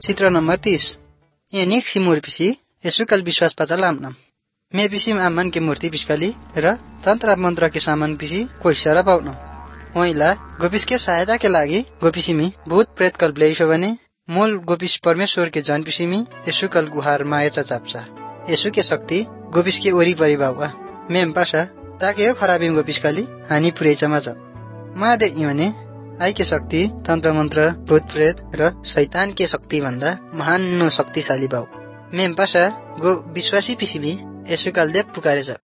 चित्र नंबर 30 एनिक सिमुर पिसी यसुकल विश्वास पचा लामना मे पिसी आमन के मूर्ति पिस्कली र तंत्र मंत्र के सामान पिसी कोई सरा पाउन ओइला गोपिस के सहायता के लागि गोपिसिमी भूत प्रेत कल ब्लेइसो भने मूल गोपिस परमेश्वर के जन पिसिमी यसुकल गुहार माया चाप्चा यसु के शक्ति गोपिस के ओरी परि बाउवा मेम पासा ताके यो खराबी गोपिसकली हानि पुरेचमा छ मा दे इवने आई के शक्ति तंत्र मंत्र भूत प्रेत र शैतान के शक्ति भन्दा महान शक्तिशाली बाउ मेम पासा गो विश्वासी पिसिबी यसुकल देव पुकारेछ।